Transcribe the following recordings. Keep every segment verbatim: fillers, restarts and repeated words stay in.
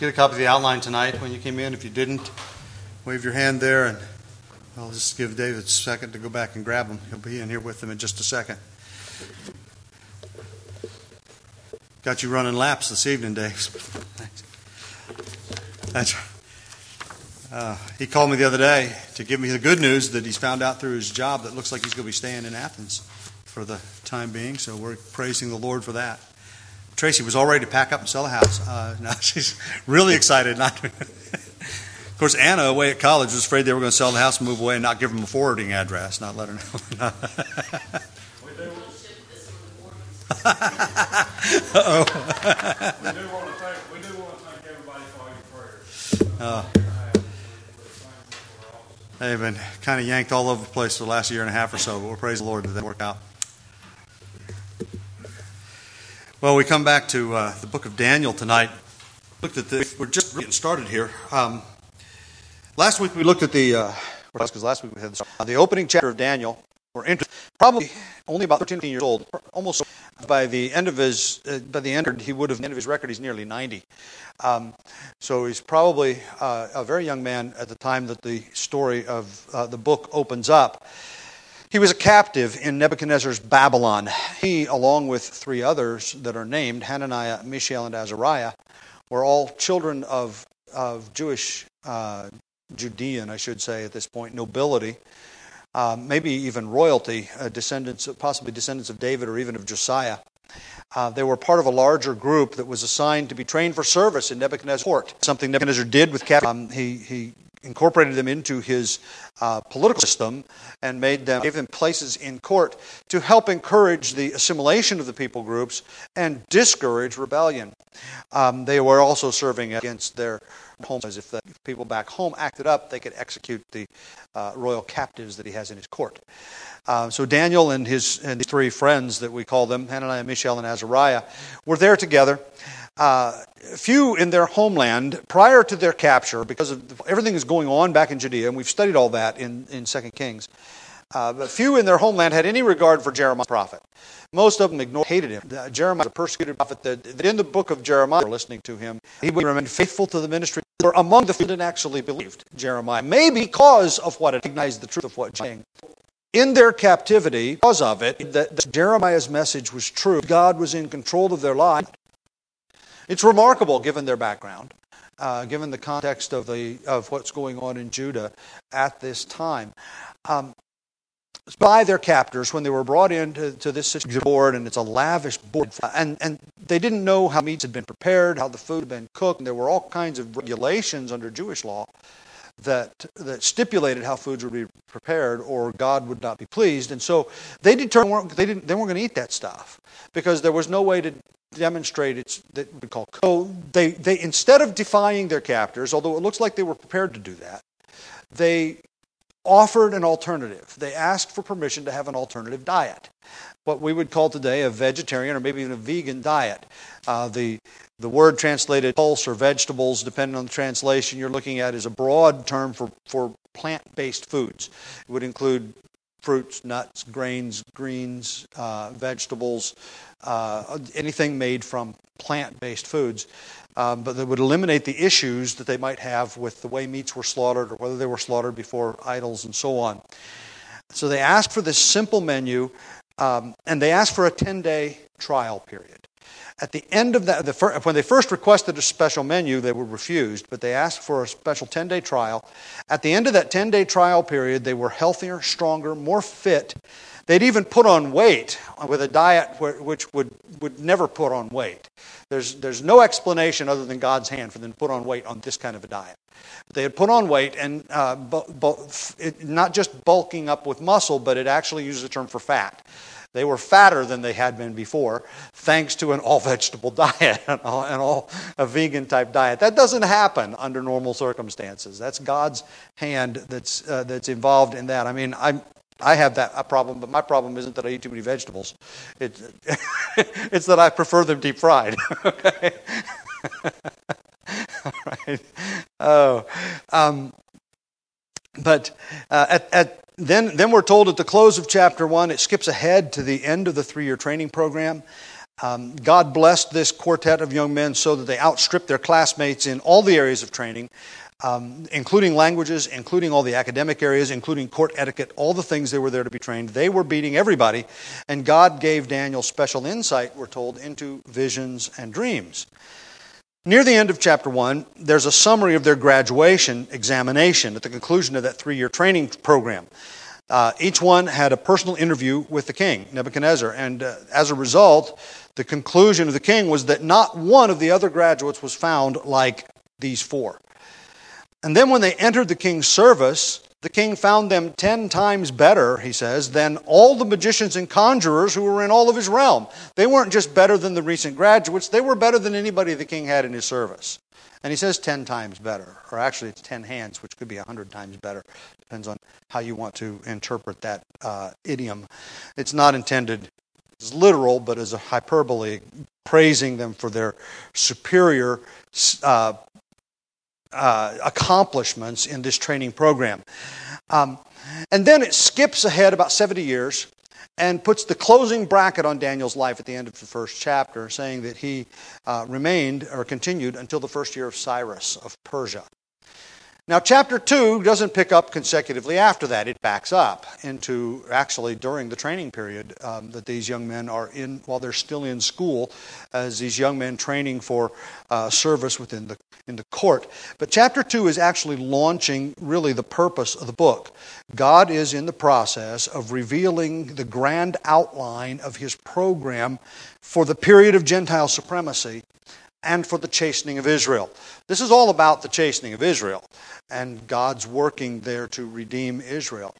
get a copy of the outline tonight when you came in. If you didn't, wave your hand there, and I'll just give David a second to go back and grab them. He'll be in here with them in just a second. Got you running laps this evening, Dave. That's uh, he called me the other day to give me the good news that he's found out through his job that looks like he's going to be staying in Athens for the time being. So we're praising the Lord for that. Tracy was all ready to pack up and sell a house. Uh, now she's really excited not to. Of course, Anna, away at college, was afraid they were going to sell the house and move away and not give them a forwarding address, not let her know. Uh-oh. we do want to thank we do want to thank everybody for all your prayers. Uh, they've been kind of yanked all over the place for the last year and a half or so, but we're praising the Lord that that worked out. Well, we come back to uh, the book of Daniel tonight. Looked at the, we're just getting started here. Um, last week we looked at the uh, because last week we had the, uh, the opening chapter of Daniel. We're into, probably only about thirteen years old. Almost by the end of his uh, by the end he would have the end of his record. He's nearly ninety. Um, so he's probably uh, a very young man at the time that the story of uh, the book opens up. He was a captive in Nebuchadnezzar's Babylon. He, along with three others that are named, Hananiah, Mishael, and Azariah, were all children of, of Jewish, uh, Judean, I should say at this point, nobility, uh, maybe even royalty, uh, descendants, possibly descendants of David or even of Josiah. Uh, they were part of a larger group that was assigned to be trained for service in Nebuchadnezzar's court, something Nebuchadnezzar did with captives. Um, he, he incorporated them into his uh, political system and made them, gave them places in court to help encourage the assimilation of the people groups and discourage rebellion. Um, they were also serving against their homes, as if the people back home acted up, they could execute the uh, royal captives that he has in his court. Uh, so Daniel and his, and his three friends that we call them, Hananiah, Mishael, and Azariah, were there together. Uh, few in their homeland, prior to their capture, because of everything is going on back in Judea, and we've studied all that in, in Second Kings, uh, but few in their homeland had any regard for Jeremiah the prophet. Most of them ignored, hated him. Uh, Jeremiah was a persecuted prophet. That, that in the book of Jeremiah, we're listening to him, he remained faithful to the ministry. Or among the few that actually believed Jeremiah, maybe because of what it recognized the truth of what Jeremiah was saying. In their captivity, because of it, that, that Jeremiah's message was true. God was in control of their life. It's remarkable, given their background, uh, given the context of the of what's going on in Judah at this time. Um, by their captors, when they were brought into to this board, and it's a lavish board, and, and they didn't know how meats had been prepared, how the food had been cooked, and there were all kinds of regulations under Jewish law that that stipulated how foods would be prepared, or God would not be pleased. And so they determined they didn't they weren't going to eat that stuff because there was no way to demonstrate it's that we call so they they instead of defying their captors, although it looks like they were prepared to do that, they offered an alternative. They asked for permission to have an alternative diet, what we would call today a vegetarian or maybe even a vegan diet. Uh, the the word translated pulse or vegetables, depending on the translation you're looking at, is a broad term for, for plant-based foods. It would include fruits, nuts, grains, greens, uh, vegetables, uh, anything made from plant-based foods. Um, but that would eliminate the issues that they might have with the way meats were slaughtered or whether they were slaughtered before idols and so on. So they asked for this simple menu, um, and they asked for a ten-day trial period. At the end of that, the fir- when they first requested a special menu, they were refused, but they asked for a special ten-day trial. At the end of that ten-day trial period, they were healthier, stronger, more fit. They'd even put on weight with a diet where, which would, would never put on weight. There's, there's no explanation other than God's hand for them to put on weight on this kind of a diet. They had put on weight, and uh, bu- bu- it, not just bulking up with muscle, but it actually uses the term for fat. They were fatter than they had been before, thanks to an all-vegetable diet, an all, an all a vegan-type diet. That doesn't happen under normal circumstances. That's God's hand that's uh, that's involved in that. I mean, I'm. I have that a problem, but my problem isn't that I eat too many vegetables. It, it's that I prefer them deep fried. Okay. All right. Oh, um, but uh, at, at then then we're told at the close of chapter one, it skips ahead to the end of the three-year training program. Um, God blessed this quartet of young men so that they outstripped their classmates in all the areas of training, um, including languages, including all the academic areas, including court etiquette, all the things they were there to be trained. They were beating everybody, and God gave Daniel special insight, we're told, into visions and dreams. Near the end of chapter one, there's a summary of their graduation examination at the conclusion of that three-year training program. Uh, each one had a personal interview with the king, Nebuchadnezzar, and uh, as a result, the conclusion of the king was that not one of the other graduates was found like these four. And then when they entered the king's service, the king found them ten times better, he says, than all the magicians and conjurers who were in all of his realm. They weren't just better than the recent graduates, they were better than anybody the king had in his service. And he says ten times better, or actually it's ten hands, which could be a hundred times better. Depends on how you want to interpret that uh, idiom. It's not intended as literal, but as a hyperbole, praising them for their superior uh, uh, accomplishments in this training program. Um, and then it skips ahead about seventy years and puts the closing bracket on Daniel's life at the end of the first chapter, saying that he uh, remained or continued until the first year of Cyrus of Persia. Now, chapter two doesn't pick up consecutively after that. It backs up into actually during the training period um, that these young men are in while they're still in school, as these young men training for uh, service within the in the court. But chapter two is actually launching really the purpose of the book. God is in the process of revealing the grand outline of his program for the period of Gentile supremacy and for the chastening of Israel. This is all about the chastening of Israel and God's working there to redeem Israel.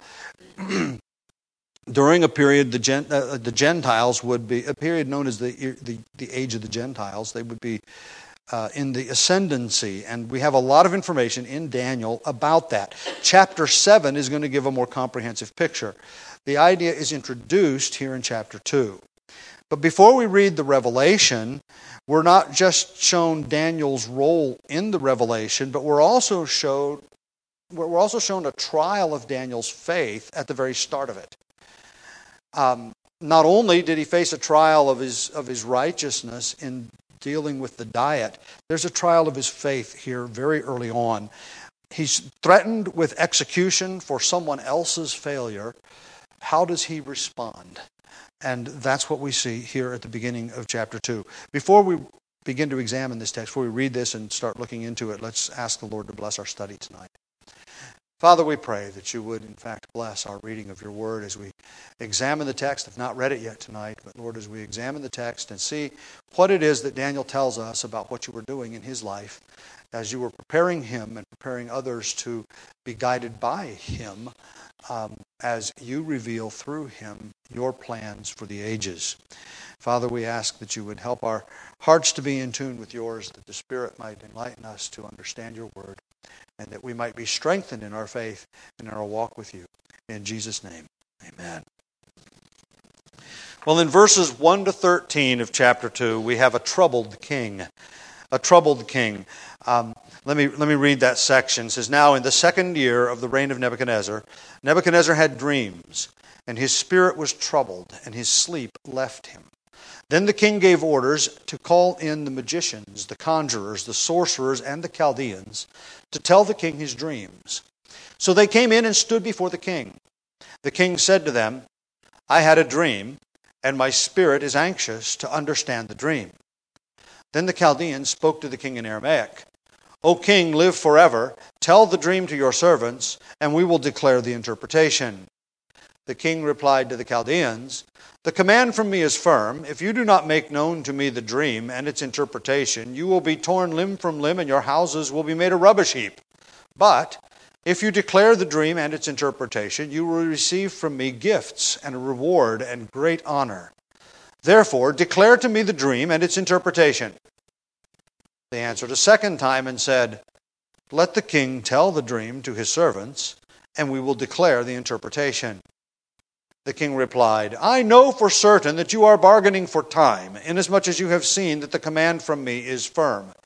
During a period, the, Gent, uh, the Gentiles would be, a period known as the, the, the age of the Gentiles, they would be uh, in the ascendancy. And we have a lot of information in Daniel about that. Chapter seven is going to give a more comprehensive picture. The idea is introduced here in chapter two. But before we read the revelation, we're not just shown Daniel's role in the revelation, but we're also showed we're also shown a trial of Daniel's faith at the very start of it. Um, not only did he face a trial of his of his righteousness in dealing with the diet, there's a trial of his faith here very early on. He's threatened with execution for someone else's failure. How does he respond? And that's what we see here at the beginning of chapter two. Before we begin to examine this text, before we read this and start looking into it, let's ask the Lord to bless our study tonight. Father, we pray that you would, in fact, bless our reading of your word as we examine the text. I've not read it yet tonight, but Lord, as we examine the text and see what it is that Daniel tells us about what you were doing in his life as you were preparing him and preparing others to be guided by him, um, as you reveal through him your plans for the ages. Father, we ask that you would help our hearts to be in tune with yours, that the Spirit might enlighten us to understand your word, and that we might be strengthened in our faith and in our walk with you. In Jesus' name, amen. Well, in verses one to thirteen of chapter two, we have a troubled king. A troubled king. Um, let me let me read that section. It says, "Now in the second year of the reign of Nebuchadnezzar, Nebuchadnezzar had dreams, and his spirit was troubled, and his sleep left him. Then the king gave orders to call in the magicians, the conjurers, the sorcerers, and the Chaldeans to tell the king his dreams. So they came in and stood before the king. The king said to them, 'I had a dream, and my spirit is anxious to understand the dream.' Then the Chaldeans spoke to the king in Aramaic. 'O king, live forever. Tell the dream to your servants, and we will declare the interpretation.' The king replied to the Chaldeans, 'The command from me is firm. If you do not make known to me the dream and its interpretation, you will be torn limb from limb, and your houses will be made a rubbish heap. But if you declare the dream and its interpretation, you will receive from me gifts and a reward and great honor. Therefore, declare to me the dream and its interpretation.' They answered a second time and said, 'Let the king tell the dream to his servants, and we will declare the interpretation.' The king replied, 'I know for certain that you are bargaining for time, inasmuch as you have seen that the command from me is firm.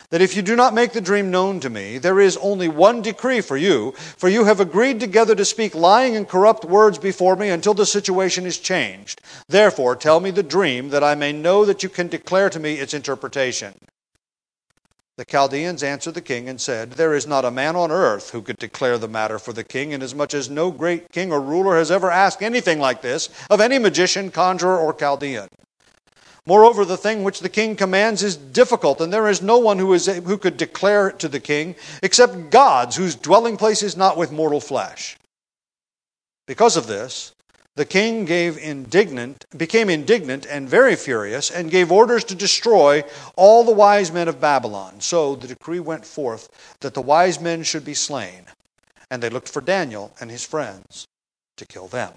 that if you do not make the dream known to me, there is only one decree for you, for you have agreed together to speak lying and corrupt words before me until the situation is changed. Therefore, tell me the dream, that I may know that you can declare to me its interpretation." The Chaldeans answered the king and said, "There is not a man on earth who could declare the matter for the king, inasmuch as no great king or ruler has ever asked anything like this of any magician, conjurer, or Chaldean. Moreover, the thing which the king commands is difficult, and there is no one who is who could declare it to the king, except gods, whose dwelling place is not with mortal flesh." Because of this, the king gave indignant, became indignant and very furious, and gave orders to destroy all the wise men of Babylon. So the decree went forth that the wise men should be slain, and they looked for Daniel and his friends to kill them.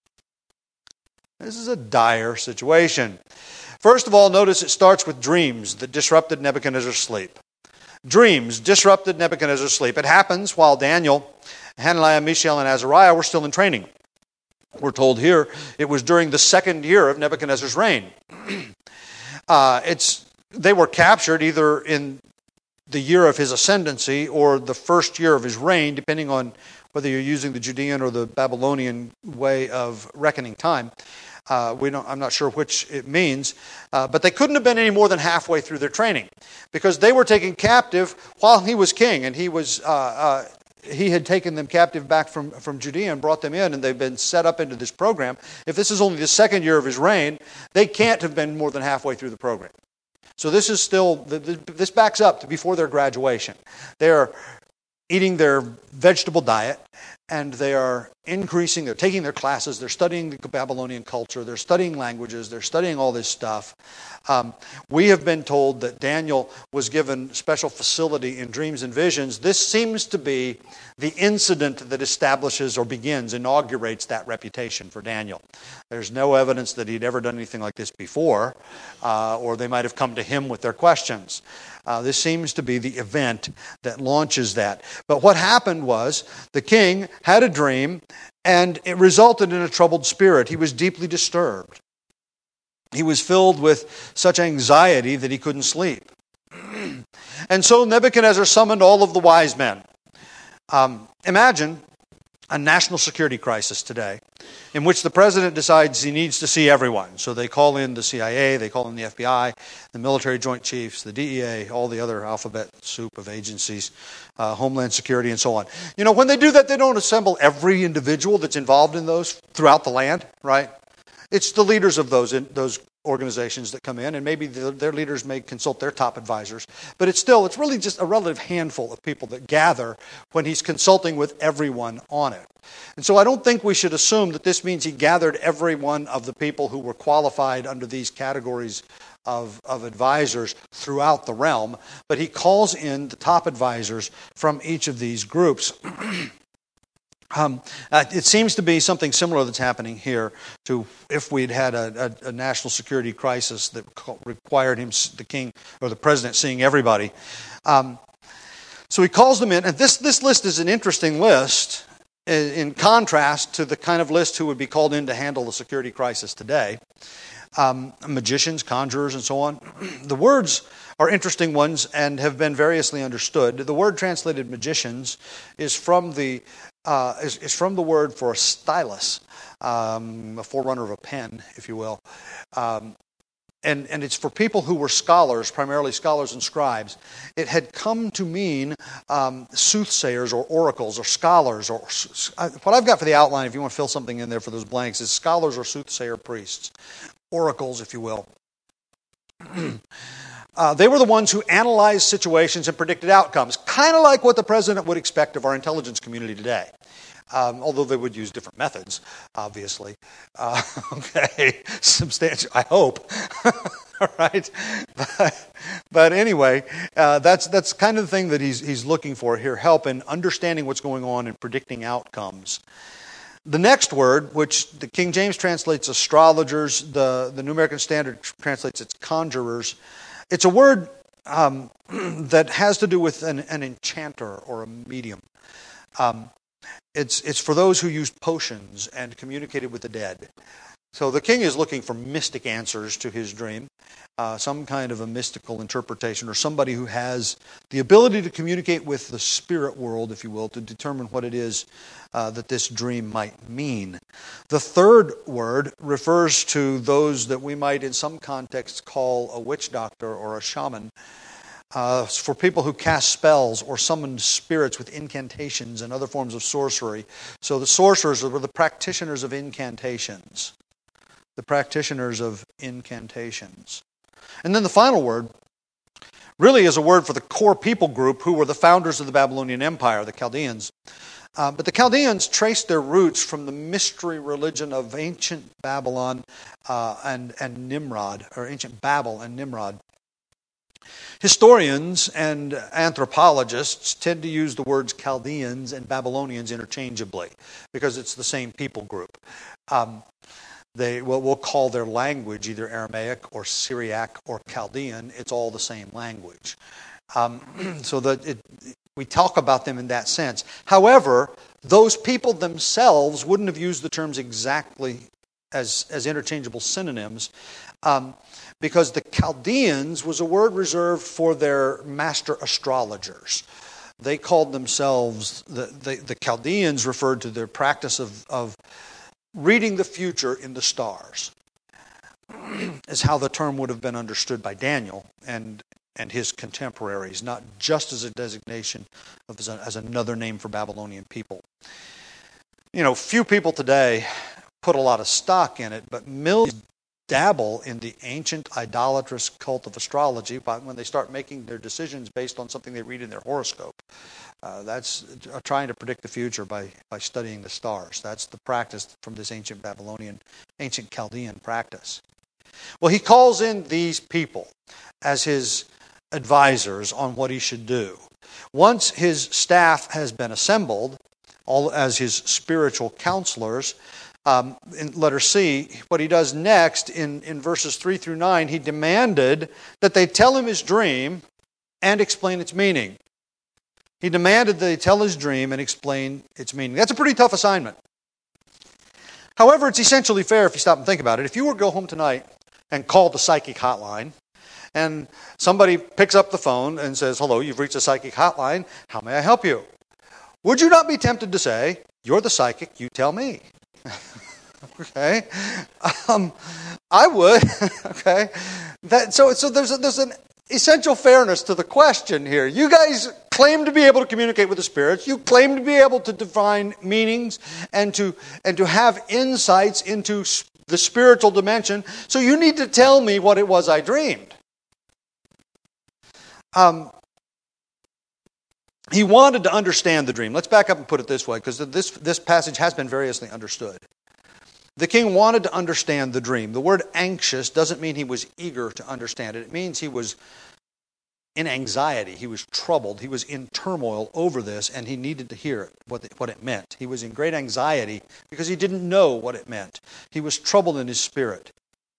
This is a dire situation. First of all, notice it starts with dreams that disrupted Nebuchadnezzar's sleep. Dreams disrupted Nebuchadnezzar's sleep. It happens while Daniel, Hananiah, Mishael, and Azariah were still in training. We're told here it was during the second year of Nebuchadnezzar's reign. uh, it's they were captured either in the year of his ascendancy or the first year of his reign, depending on whether you're using the Judean or the Babylonian way of reckoning time. Uh, we don't, I'm not sure which it means, uh, but they couldn't have been any more than halfway through their training, because they were taken captive while he was king, and he was uh, uh, he had taken them captive back from, from Judea and brought them in, and they've been set up into this program. If this is only the second year of his reign, they can't have been more than halfway through the program. So this is still, this backs up to before their graduation. They're eating their vegetable diet, and they are increasing, they're taking their classes, they're studying the Babylonian culture, they're studying languages, they're studying all this stuff. Um, we have been told that Daniel was given special facility in dreams and visions. This seems to be the incident that establishes or begins, inaugurates that reputation for Daniel. There's no evidence that he'd ever done anything like this before, uh, or they might have come to him with their questions. Uh, this seems to be the event that launches that. But what happened was the king had a dream, and it resulted in a troubled spirit. He was deeply disturbed. He was filled with such anxiety that he couldn't sleep. And so Nebuchadnezzar summoned all of the wise men. Um, imagine a national security crisis today in which the president decides he needs to see everyone. So they call in the C I A, they call in the F B I, the military joint chiefs, the D E A, all the other alphabet soup of agencies, uh, Homeland Security, and so on. You know, when they do that, they don't assemble every individual that's involved in those throughout the land, right? It's the leaders of those in, those organizations that come in, and maybe the, their leaders may consult their top advisors. But it's still, it's really just a relative handful of people that gather when he's consulting with everyone on it. And so I don't think we should assume that this means he gathered every one of the people who were qualified under these categories of, of advisors throughout the realm, but he calls in the top advisors from each of these groups. Um, uh, it seems to be something similar that's happening here to if we'd had a, a, a national security crisis that required him, the king or the president, seeing everybody. Um, so he calls them in, and this, this list is an interesting list in, in contrast to the kind of list who would be called in to handle the security crisis today. Um, magicians, conjurers, and so on. The words are interesting ones and have been variously understood. The word translated magicians is from the Uh, is, is from the word for a stylus, um, a forerunner of a pen, if you will. Um, and, and it's for people who were scholars, primarily scholars and scribes. It had come to mean um, soothsayers or oracles or scholars. Or uh, what I've got for the outline, if you want to fill something in there for those blanks, is scholars or soothsayer priests. Oracles, if you will. Uh, they were the ones who analyzed situations and predicted outcomes, kind of like what the president would expect of our intelligence community today. Um, although they would use different methods, obviously. Uh, okay, substantial, I hope. All right. But, but anyway, uh, that's that's kind of the thing that he's he's looking for here, help in understanding what's going on and predicting outcomes. The next word, which the King James translates astrologers, the, the New American Standard translates it conjurers. It's a word um, that has to do with an, an enchanter or a medium. Um, it's it's for those who used potions and communicated with the dead. So the king is looking for mystic answers to his dream, uh, some kind of a mystical interpretation, or somebody who has the ability to communicate with the spirit world, if you will, to determine what it is uh, that this dream might mean. The third word refers to those that we might in some contexts call a witch doctor or a shaman. Uh, for people who cast spells or summon spirits with incantations and other forms of sorcery. So the sorcerers were the practitioners of incantations. The practitioners of incantations. And then the final word really is a word for the core people group who were the founders of the Babylonian Empire, the Chaldeans. Uh, but the Chaldeans traced their roots from the mystery religion of ancient Babylon uh, and, and Nimrod, or ancient Babel and Nimrod. Historians and anthropologists tend to use the words Chaldeans and Babylonians interchangeably because it's the same people group. Um, they will we'll call their language either Aramaic or Syriac or Chaldean. It's all the same language. Um, so that it, we talk about them in that sense. However, those people themselves wouldn't have used the terms exactly as, as interchangeable synonyms. Um, Because the Chaldeans was a word reserved for their master astrologers. They called themselves, the, the, the Chaldeans referred to their practice of, of reading the future in the stars, is how the term would have been understood by Daniel and, and his contemporaries, not just as a designation of as, a, as another name for Babylonian people. You know, few people today put a lot of stock in it, but millions dabble in the ancient idolatrous cult of astrology when they start making their decisions based on something they read in their horoscope. Uh, that's uh, trying to predict the future by, by studying the stars. That's the practice from this ancient Babylonian, ancient Chaldean practice. Well, he calls in these people as his advisors on what he should do. Once his staff has been assembled, all as his spiritual counselors, Um, in letter C, what he does next in, in verses three through nine, he demanded that they tell him his dream and explain its meaning. He demanded that they tell his dream and explain its meaning. That's a pretty tough assignment. However, it's essentially fair if you stop and think about it. If you were to go home tonight and call the psychic hotline, and somebody picks up the phone and says, "Hello, you've reached the psychic hotline. How may I help you?" Would you not be tempted to say, "You're the psychic, you tell me"? Okay, um, I would. Okay, that so so there's a, there's an essential fairness to the question here. You guys claim to be able to communicate with the spirits. You claim to be able to define meanings and to and to have insights into the spiritual dimension. So you need to tell me what it was I dreamed. Um. He wanted to understand the dream. Let's back up and put it this way, because this, this passage has been variously understood. The king wanted to understand the dream. The word anxious doesn't mean he was eager to understand it. It means he was in anxiety. He was troubled. He was in turmoil over this, and he needed to hear it, what, the, what it meant. He was in great anxiety because he didn't know what it meant. He was troubled in his spirit.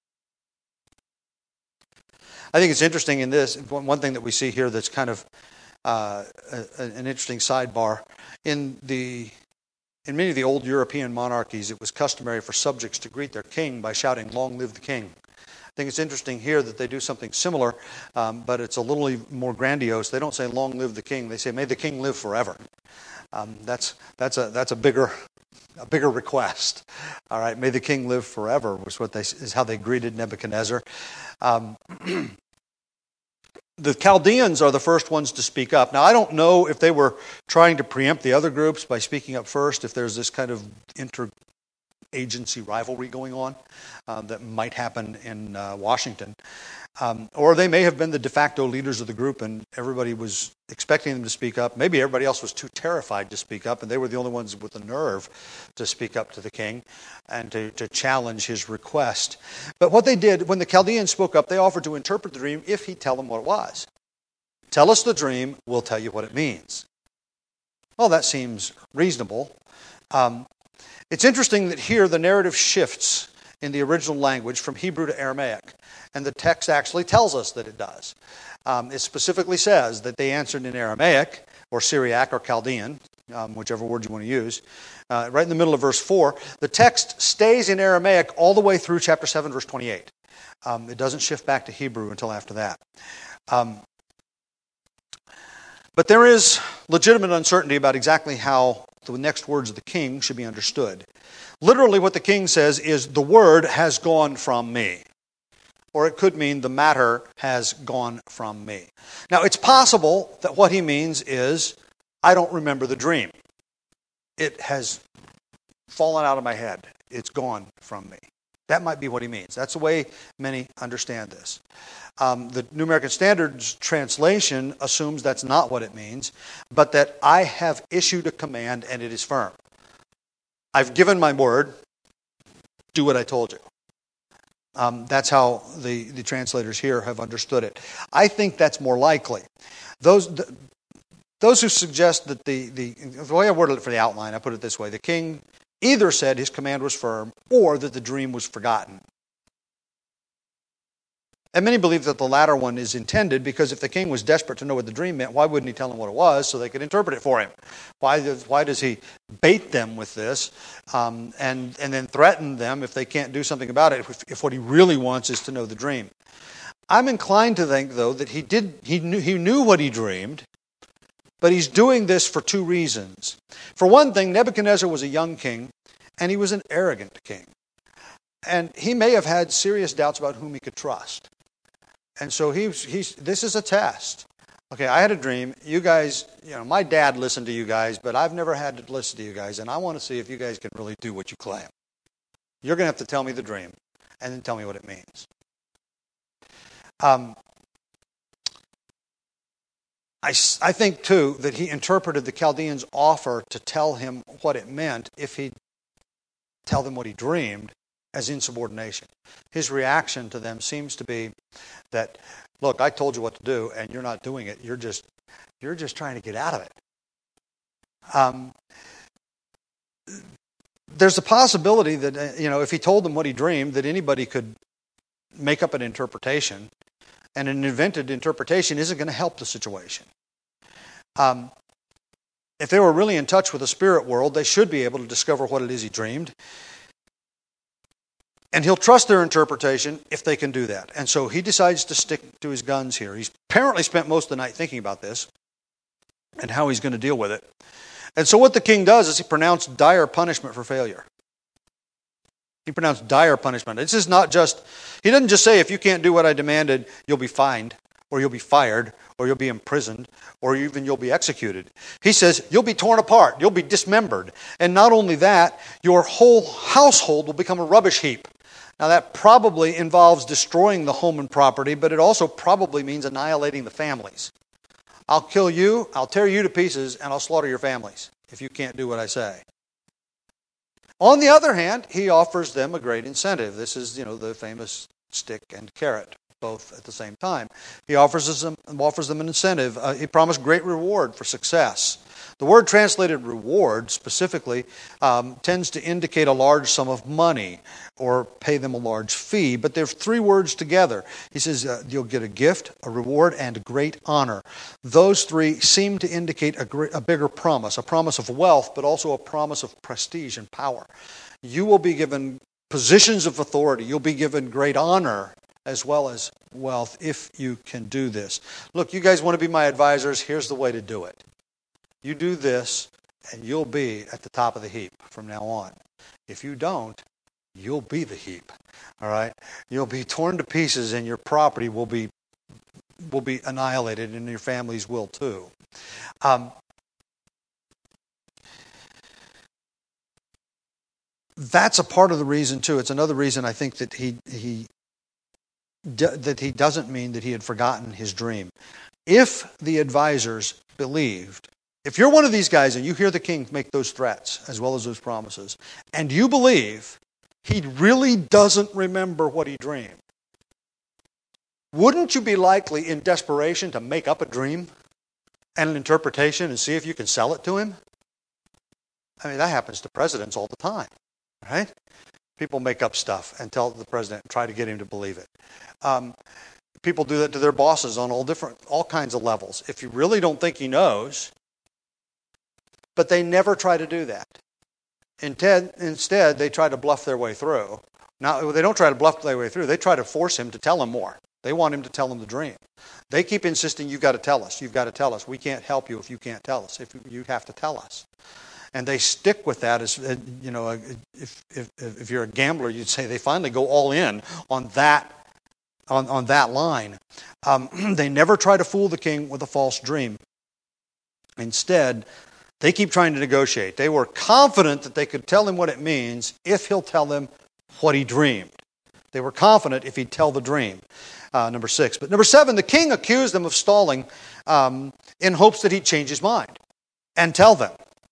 I think it's interesting in this, one thing that we see here that's kind of Uh, a, an interesting sidebar. In the in many of the old European monarchies, it was customary for subjects to greet their king by shouting, "Long live the king." I think it's interesting here that they do something similar, um, but it's a little more grandiose. They don't say, "Long live the king." They say, "May the king live forever." Um, that's that's a that's a bigger a bigger request. All right, "May the king live forever" was what they is how they greeted Nebuchadnezzar. Um, The Chaldeans are the first ones to speak up. Now, I don't know if they were trying to preempt the other groups by speaking up first, if there's this kind of inter-agency rivalry going on uh, that might happen in uh, Washington. Um, or they may have been the de facto leaders of the group and everybody was expecting them to speak up. Maybe everybody else was too terrified to speak up and they were the only ones with the nerve to speak up to the king and to, to challenge his request. But what they did, when the Chaldeans spoke up, they offered to interpret the dream if he'd tell them what it was. Tell us the dream, we'll tell you what it means. Well, that seems reasonable. Um, it's interesting that here the narrative shifts in the original language from Hebrew to Aramaic. And the text actually tells us that it does. Um, it specifically says that they answered in Aramaic, or Syriac, or Chaldean, um, whichever word you want to use, uh, right in the middle of verse four. The text stays in Aramaic all the way through chapter seven, verse twenty-eight. Um, it doesn't shift back to Hebrew until after that. Um, but there is legitimate uncertainty about exactly how the next words of the king should be understood. Literally what the king says is, the word has gone from me. Or it could mean the matter has gone from me. Now it's possible that what he means is, I don't remember the dream. It has fallen out of my head. It's gone from me. That might be what he means. That's the way many understand this. Um, the New American Standard's translation assumes that's not what it means, but that I have issued a command and it is firm. I've given my word, do what I told you. Um, that's how the, the translators here have understood it. I think that's more likely. Those the, those who suggest that the, the, the way I worded it for the outline, I put it this way. The king either said his command was firm or that the dream was forgotten. And many believe that the latter one is intended because if the king was desperate to know what the dream meant, why wouldn't he tell them what it was so they could interpret it for him? Why does, why does he bait them with this um, and, and then threaten them if they can't do something about it, if, if what he really wants is to know the dream? I'm inclined to think, though, that he did he knew, he knew what he dreamed, but he's doing this for two reasons. For one thing, Nebuchadnezzar was a young king, and he was an arrogant king. And he may have had serious doubts about whom he could trust. And so he's, he's, this is a test. Okay, I had a dream. You guys, you know, my dad listened to you guys, but I've never had to listen to you guys, and I want to see if you guys can really do what you claim. You're going to have to tell me the dream, and then tell me what it means. Um, I, I think, too, that he interpreted the Chaldeans' offer to tell him what it meant if he'd tell them what he dreamed as insubordination. His reaction to them seems to be that, look, I told you what to do, and you're not doing it. You're just, you're just trying to get out of it. Um, there's a possibility that, uh, you know, if he told them what he dreamed, that anybody could make up an interpretation, and an invented interpretation isn't going to help the situation. Um, if they were really in touch with the spirit world, they should be able to discover what it is he dreamed. And he'll trust their interpretation if they can do that. And so he decides to stick to his guns here. He's apparently spent most of the night thinking about this and how he's going to deal with it. And so what the king does is he pronounced dire punishment for failure. He pronounced dire punishment. This is not just, he doesn't just say, if you can't do what I demanded, you'll be fined, or you'll be fired, or you'll be imprisoned, or even you'll be executed. He says, you'll be torn apart, you'll be dismembered. And not only that, your whole household will become a rubbish heap. Now that probably involves destroying the home and property, but it also probably means annihilating the families. I'll kill you, I'll tear you to pieces, and I'll slaughter your families if you can't do what I say. On the other hand, he offers them a great incentive. This is, you know, the famous stick and carrot, both at the same time. He offers them, offers them an incentive. Uh, he promised great reward for success. The word translated reward specifically um, tends to indicate a large sum of money or pay them a large fee, but there are three words together. He says uh, you'll get a gift, a reward, and great honor. Those three seem to indicate a, great, a bigger promise, a promise of wealth, but also a promise of prestige and power. You will be given positions of authority. You'll be given great honor as well as wealth if you can do this. Look, you guys want to be my advisors? Here's the way to do it. You do this, and you'll be at the top of the heap from now on. If you don't, you'll be the heap. All right? You'll be torn to pieces, and your property will be will be annihilated, and your families will too. Um, that's a part of the reason too. It's another reason I think that he he that he doesn't mean that he had forgotten his dream. If the advisors believed, if you're one of these guys and you hear the king make those threats as well as those promises, and you believe he really doesn't remember what he dreamed, wouldn't you be likely in desperation to make up a dream and an interpretation and see if you can sell it to him? I mean, that happens to presidents all the time, right? People make up stuff and tell the president and try to get him to believe it. Um, people do that to their bosses on all different, all kinds of levels. If you really don't think he knows, But they never try to do that. Instead, instead, they try to bluff their way through. Now, they don't try to bluff their way through. They try to force him to tell them more. They want him to tell them the dream. They keep insisting, you've got to tell us. You've got to tell us. We can't help you if you can't tell us. If you have to tell us. And they stick with that. As you know, if, if, if you're a gambler, you'd say they finally go all in on that, on, on that line. Um, they never try to fool the king with a false dream. Instead, they keep trying to negotiate. They were confident that they could tell him what it means if he'll tell them what he dreamed. They were confident if he'd tell the dream. Uh, number six. But number seven, the king accused them of stalling um, in hopes that he'd change his mind and tell them.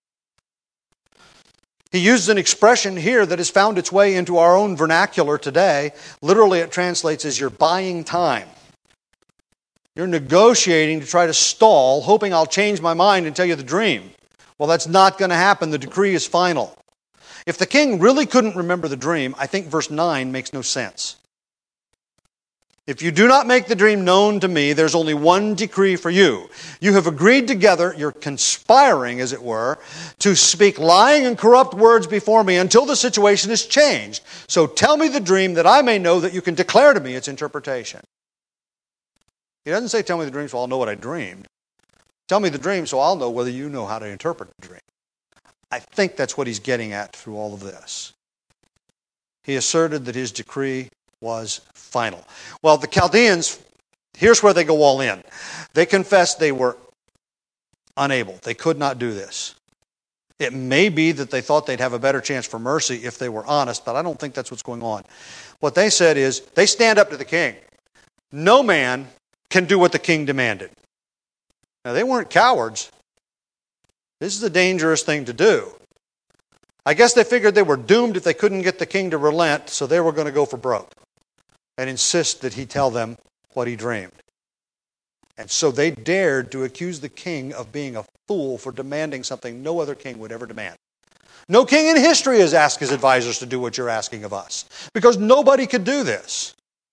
He uses an expression here that has found its way into our own vernacular today. Literally, it translates as you're buying time. You're negotiating to try to stall, hoping I'll change my mind and tell you the dream. Well, that's not going to happen. The decree is final. If the king really couldn't remember the dream, I think verse nine makes no sense. If you do not make the dream known to me, there's only one decree for you. You have agreed together, you're conspiring, as it were, to speak lying and corrupt words before me until the situation is changed. So tell me the dream that I may know that you can declare to me its interpretation. He doesn't say, tell me the dream so I'll know what I dreamed. Tell me the dream so I'll know whether you know how to interpret the dream. I think that's what he's getting at through all of this. He asserted that his decree was final. Well, the Chaldeans, here's where they go all in. They confessed they were unable. They could not do this. It may be that they thought they'd have a better chance for mercy if they were honest, but I don't think that's what's going on. What they said is, they stand up to the king. No man can do what the king demanded. Now, they weren't cowards. This is a dangerous thing to do. I guess they figured they were doomed if they couldn't get the king to relent, so they were going to go for broke and insist that he tell them what he dreamed. And so they dared to accuse the king of being a fool for demanding something no other king would ever demand. No king in history has asked his advisors to do what you're asking of us, because nobody could do this.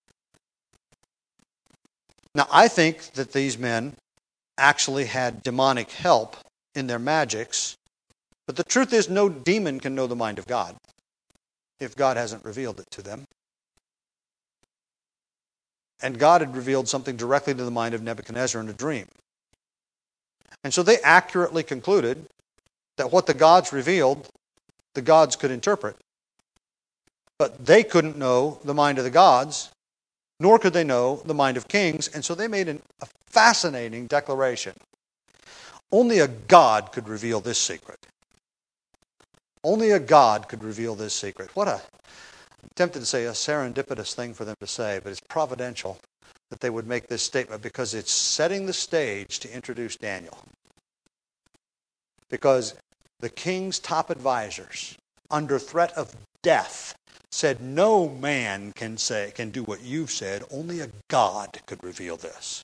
Now, I think that these men actually had demonic help in their magics, but the truth is no demon can know the mind of God if God hasn't revealed it to them. And God had revealed something directly to the mind of Nebuchadnezzar in a dream. And so they accurately concluded that what the gods revealed, the gods could interpret. But they couldn't know the mind of the gods, nor could they know the mind of kings, and so they made an, a fascinating declaration. Only a God could reveal this secret. Only a God could reveal this secret. What a, I'm tempted to say a serendipitous thing for them to say, but it's providential that they would make this statement because it's setting the stage to introduce Daniel. Because the king's top advisors, under threat of death, said no man can say can do what you've said. Only a God could reveal this.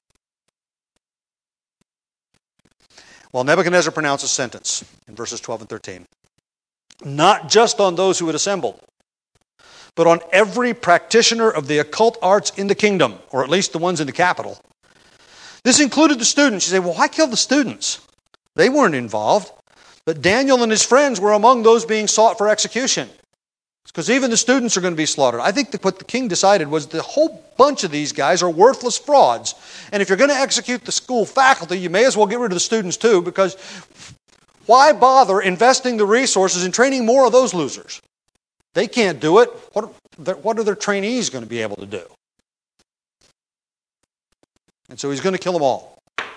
Well, Nebuchadnezzar pronounced a sentence in verses twelve and thirteen. Not just on those who had assembled, but on every practitioner of the occult arts in the kingdom, or at least the ones in the capital. This included the students. You say, well, why kill the students? They weren't involved. But Daniel and his friends were among those being sought for execution. Because even the students are going to be slaughtered. I think that what the king decided was the whole bunch of these guys are worthless frauds. And if you're going to execute the school faculty, you may as well get rid of the students too, because why bother investing the resources in training more of those losers? They can't do it. What are, what are their trainees going to be able to do? And so he's going to kill them all.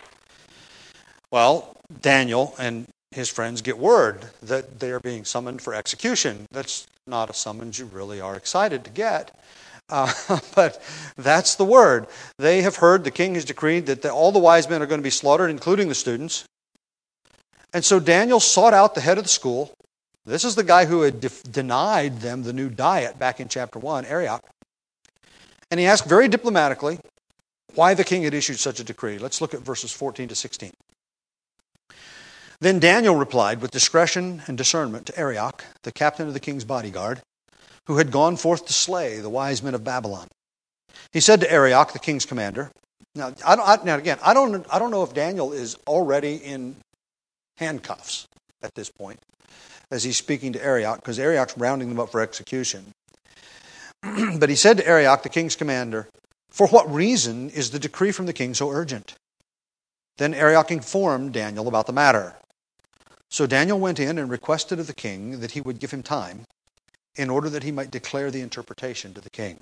Well, Daniel and his friends get word that they are being summoned for execution. That's not a summons you really are excited to get. Uh, but that's the word. They have heard the king has decreed that the, all the wise men are going to be slaughtered, including the students. And so Daniel sought out the head of the school. This is the guy who had def- denied them the new diet back in chapter one, Arioch. And he asked very diplomatically why the king had issued such a decree. Let's look at verses fourteen to sixteen. Then Daniel replied with discretion and discernment to Arioch, the captain of the king's bodyguard, who had gone forth to slay the wise men of Babylon. He said to Arioch, the king's commander, now, I don't, I, now again, I don't, I don't know if Daniel is already in handcuffs. at this point, as he's speaking to Arioch, because Arioch's rounding them up for execution. But he said to Arioch, the king's commander, "For what reason is the decree from the king so urgent?" Then Arioch informed Daniel about the matter. So Daniel went in and requested of the king that he would give him time in order that he might declare the interpretation to the king.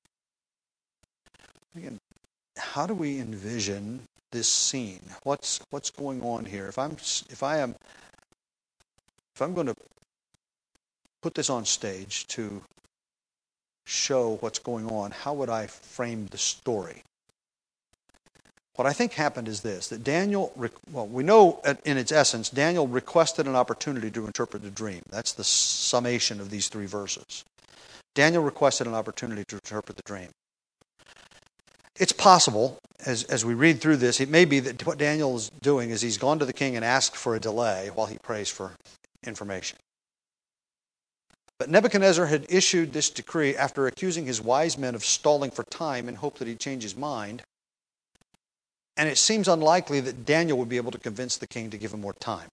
Again, how do we envision this scene? What's what's going on here? If I'm if I am if I'm going to put this on stage to show what's going on, how would I frame the story? What I think happened is this, that Daniel, well, we know in its essence, Daniel requested an opportunity to interpret the dream. That's the summation of these three verses. Daniel requested an opportunity to interpret the dream. It's possible, as, as we read through this, it may be that what Daniel is doing is he's gone to the king and asked for a delay while he prays for information. But Nebuchadnezzar had issued this decree after accusing his wise men of stalling for time in hope that he'd change his mind. And it seems unlikely that Daniel would be able to convince the king to give him more time.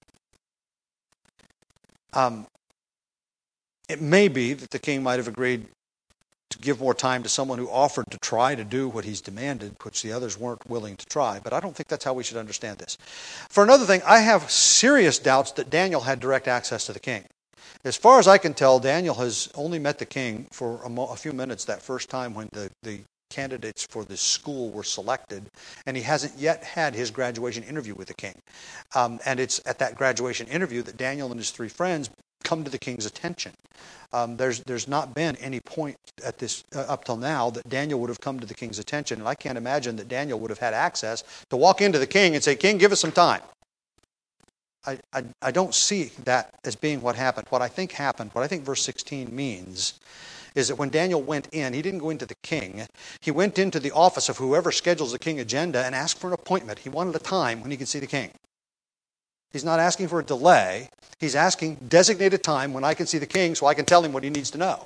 Um, it may be that the king might have agreed to give more time to someone who offered to try to do what he's demanded, which the others weren't willing to try. But I don't think that's how we should understand this. For another thing, I have serious doubts that Daniel had direct access to the king. As far as I can tell, Daniel has only met the king for a, mo- a few minutes that first time when the, the candidates for this school were selected, and he hasn't yet had his graduation interview with the king. Um, and it's at that graduation interview that Daniel and his three friends come to the king's attention. Um, there's there's not been any point at this uh, up till now that Daniel would have come to the king's attention, and I can't imagine that Daniel would have had access to walk into the king and say, "King, give us some time." I, I, I don't see that as being what happened. What I think happened, what I think verse sixteen means, is that when Daniel went in, he didn't go into the king. He went into the office of whoever schedules the king agenda and asked for an appointment. He wanted a time when he could see the king. He's not asking for a delay. He's asking designated time when I can see the king so I can tell him what he needs to know.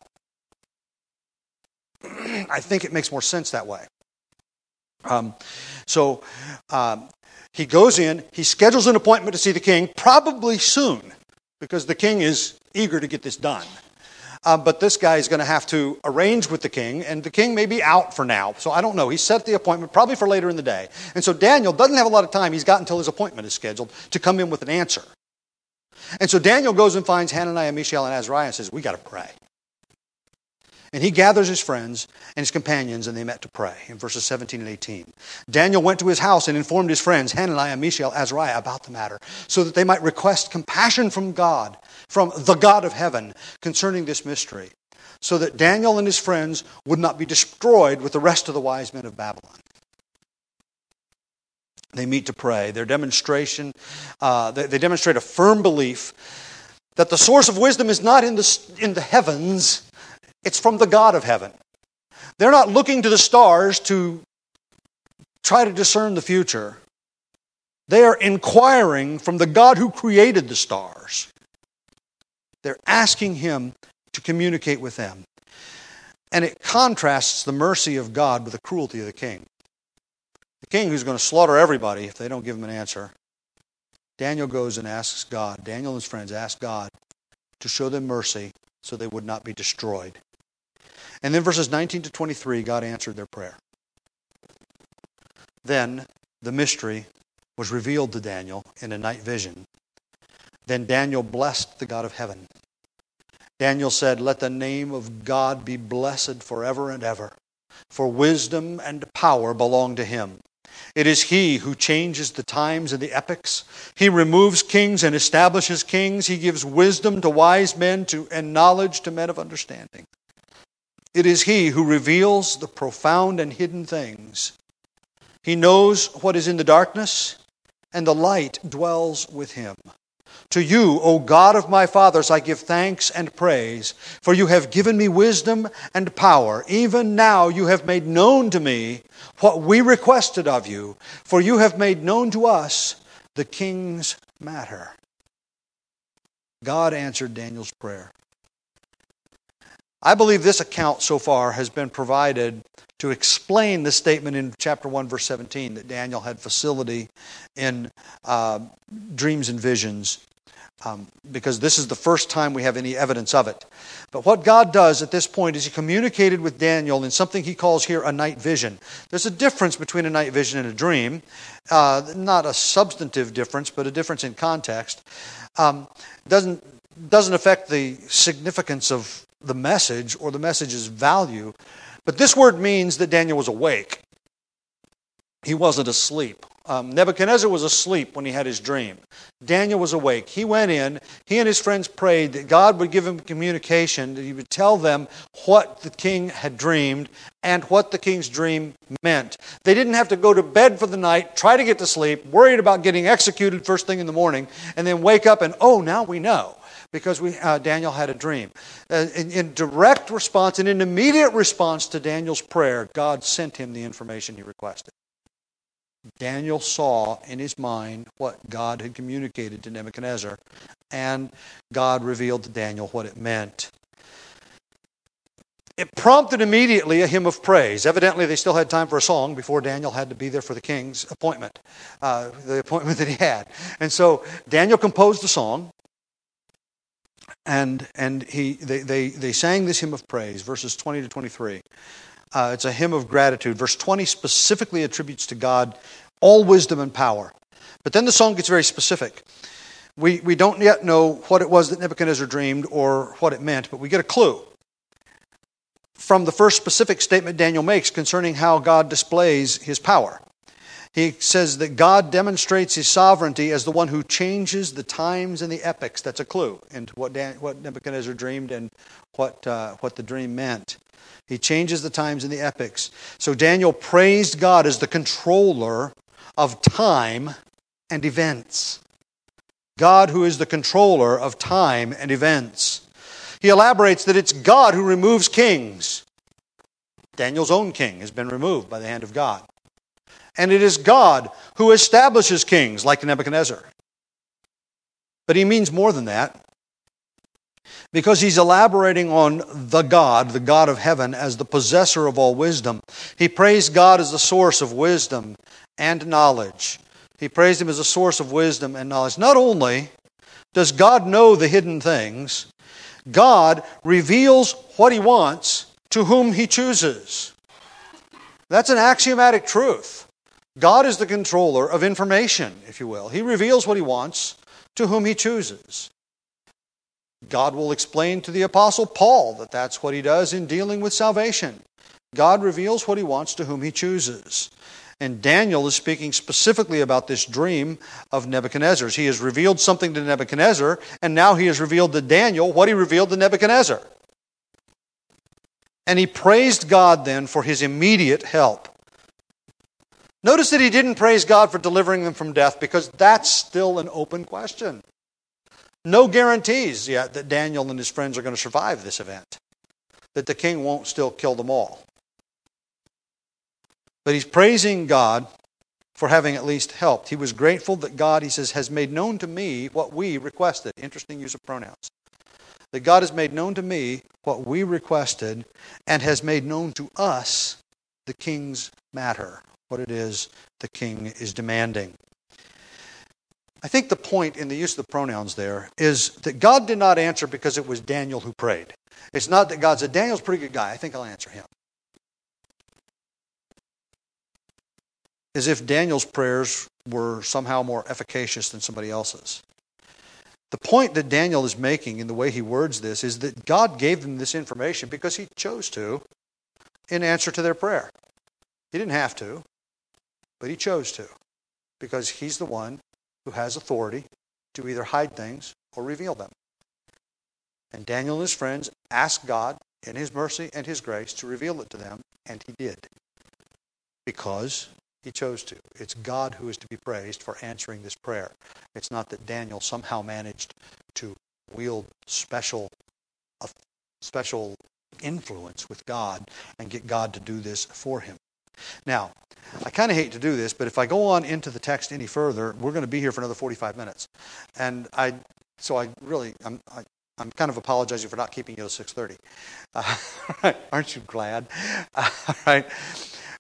I think it makes more sense that way. Um, so um, he goes in, he schedules an appointment to see the king, probably soon, because the king is eager to get this done. Uh, but this guy is going to have to arrange with the king, and the king may be out for now. So I don't know. He set the appointment probably for later in the day. And so Daniel doesn't have a lot of time. He's got until his appointment is scheduled to come in with an answer. And so Daniel goes and finds Hananiah, Mishael, and Azariah and says, "We got to pray." And he gathers his friends and his companions, and they met to pray in verses seventeen and eighteen. Daniel went to his house and informed his friends, Hananiah, Mishael, Azariah, about the matter, so that they might request compassion from God, from the God of heaven, concerning this mystery, so that Daniel and his friends would not be destroyed with the rest of the wise men of Babylon. They meet to pray. Their demonstration, uh, they, they demonstrate a firm belief that the source of wisdom is not in the, in the heavens, it's from the God of heaven. They're not looking to the stars to try to discern the future. They are inquiring from the God who created the stars. They're asking him to communicate with them. And it contrasts the mercy of God with the cruelty of the king. The king who's going to slaughter everybody if they don't give him an answer. Daniel goes and asks God, Daniel and his friends ask God to show them mercy so they would not be destroyed. And then verses nineteen to twenty-three, God answered their prayer. Then the mystery was revealed to Daniel in a night vision. Then Daniel blessed the God of heaven. Daniel said, "Let the name of God be blessed forever and ever, for wisdom and power belong to him. It is he who changes the times and the epochs. He removes kings and establishes kings. He gives wisdom to wise men to, and knowledge to men of understanding. It is he who reveals the profound and hidden things. He knows what is in the darkness, and the light dwells with him. To you, O God of my fathers, I give thanks and praise, for you have given me wisdom and power. Even now you have made known to me what we requested of you, for you have made known to us the king's matter." God answered Daniel's prayer. I believe this account so far has been provided to explain the statement in chapter one, verse seventeen, that Daniel had facility in uh, dreams and visions. um, because this is the first time we have any evidence of it. But what God does at this point is he communicated with Daniel in something he calls here a night vision. There's a difference between a night vision and a dream. Uh, not a substantive difference, but a difference in context. Um, doesn't, doesn't affect the significance of the message or the message's value. But this word means that Daniel was awake. He wasn't asleep. Um, Nebuchadnezzar was asleep when he had his dream. Daniel was awake. He went in. He and his friends prayed that God would give him communication, that he would tell them what the king had dreamed and what the king's dream meant. They didn't have to go to bed for the night, try to get to sleep, worried about getting executed first thing in the morning, and then wake up and, oh, now we know, because we uh, Daniel had a dream. Uh, in, in direct response, and in immediate response to Daniel's prayer, God sent him the information he requested. Daniel saw in his mind what God had communicated to Nebuchadnezzar, and God revealed to Daniel what it meant. It prompted immediately a hymn of praise. Evidently, they still had time for a song before Daniel had to be there for the king's appointment, uh, the appointment that he had. And so Daniel composed a song, and and he they they, they sang this hymn of praise, verses twenty to twenty-three. Uh, it's a hymn of gratitude. Verse twenty specifically attributes to God all wisdom and power. But then the song gets very specific. We, we don't yet know what it was that Nebuchadnezzar dreamed or what it meant, but we get a clue from the first specific statement Daniel makes concerning how God displays his power. He says that God demonstrates his sovereignty as the one who changes the times and the epochs. That's a clue into what, Dan, what Nebuchadnezzar dreamed and what, uh, what the dream meant. He changes the times and the epochs. So Daniel praised God as the controller of time and events. God who is the controller of time and events. He elaborates that it's God who removes kings. Daniel's own king has been removed by the hand of God. And it is God who establishes kings like Nebuchadnezzar. But he means more than that, because he's elaborating on the God, the God of heaven, as the possessor of all wisdom. He praised God as the source of wisdom and knowledge. He praised him as a source of wisdom and knowledge. Not only does God know the hidden things, God reveals what he wants to whom he chooses. That's an axiomatic truth. God is the controller of information, if you will. He reveals what he wants to whom he chooses. God will explain to the Apostle Paul that that's what he does in dealing with salvation. God reveals what he wants to whom he chooses. And Daniel is speaking specifically about this dream of Nebuchadnezzar's. He has revealed something to Nebuchadnezzar, and now he has revealed to Daniel what he revealed to Nebuchadnezzar. And he praised God then for his immediate help. Notice that he didn't praise God for delivering them from death, because that's still an open question. No guarantees yet that Daniel and his friends are going to survive this event, that the king won't still kill them all. But he's praising God for having at least helped. He was grateful that God, he says, has made known to me what we requested. Interesting use of pronouns. That God has made known to me what we requested and has made known to us the king's matter, what it is the king is demanding. I think the point in the use of the pronouns there is that God did not answer because it was Daniel who prayed. It's not that God said, Daniel's a pretty good guy, I think I'll answer him. As if Daniel's prayers were somehow more efficacious than somebody else's. The point that Daniel is making in the way he words this is that God gave them this information because he chose to in answer to their prayer. He didn't have to, but he chose to, because he's the one who has authority to either hide things or reveal them. And Daniel and his friends asked God in his mercy and his grace to reveal it to them, and he did. Because he chose to. It's God who is to be praised for answering this prayer. It's not that Daniel somehow managed to wield special, a special influence with God and get God to do this for him. Now, I kind of hate to do this, but if I go on into the text any further, we're going to be here for another forty-five minutes. And I, so I really, I'm, I, I'm kind of apologizing for not keeping you till six thirty. Uh, right, aren't you glad? Uh, all right.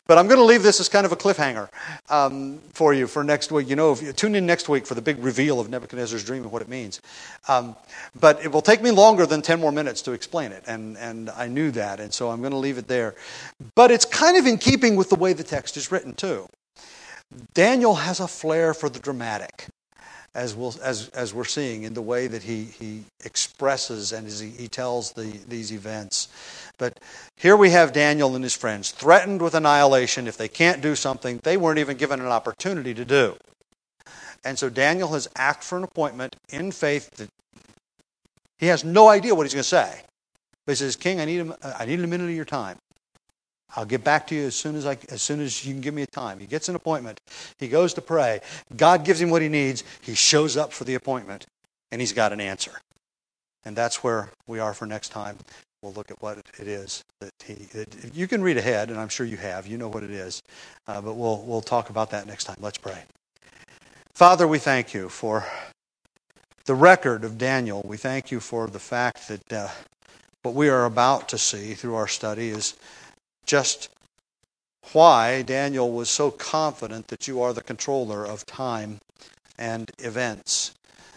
But I'm going to leave this as kind of a cliffhanger um, for you for next week. You know, if you tune in next week for the big reveal of Nebuchadnezzar's dream and what it means. Um, but it will take me longer than ten more minutes to explain it, and, and I knew that, and so I'm going to leave it there. But it's kind of in keeping with the way the text is written, too. Daniel has a flair for the dramatic, as we'll, as as we're seeing in the way that he he expresses and as he, he tells the these events. But here we have Daniel and his friends threatened with annihilation if they can't do something they weren't even given an opportunity to do. And so Daniel has asked for an appointment in faith that he has no idea what he's going to say. But he says, "King, I need a, I need a minute of your time. I'll get back to you as soon as I, as soon as you can give me a time." He gets an appointment. He goes to pray. God gives him what he needs. He shows up for the appointment, and he's got an answer. And that's where we are for next time. We'll look at what it is that he. That you can read ahead, and I'm sure you have. You know what it is, uh, but we'll we'll talk about that next time. Let's pray. Father, we thank you for the record of Daniel. We thank you for the fact that uh, what we are about to see through our study is just why Daniel was so confident that you are the controller of time and events,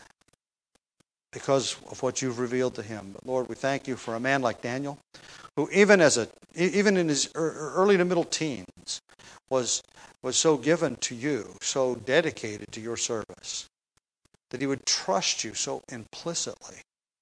because of what you've revealed to him. But Lord, we thank you for a man like Daniel, who even as a even in his early to middle teens was was so given to you, so dedicated to your service, that he would trust you so implicitly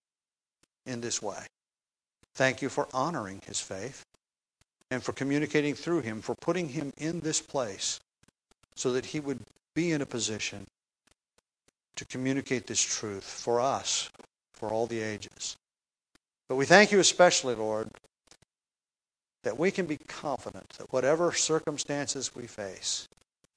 in this way. Thank you for honoring his faith and for communicating through him, for putting him in this place so that he would be in a position to communicate this truth for us, for all the ages. But we thank you especially, Lord, that we can be confident that whatever circumstances we face,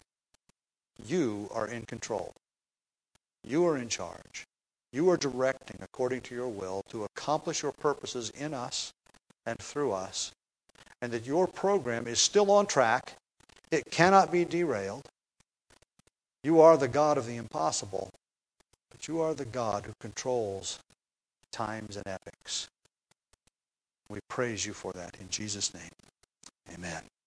you are in control. You are in charge. You are directing according to your will to accomplish your purposes in us and through us, and that your program is still on track. It cannot be derailed. You are the God of the impossible, but you are the God who controls times and epochs. We praise you for that in Jesus' name. Amen.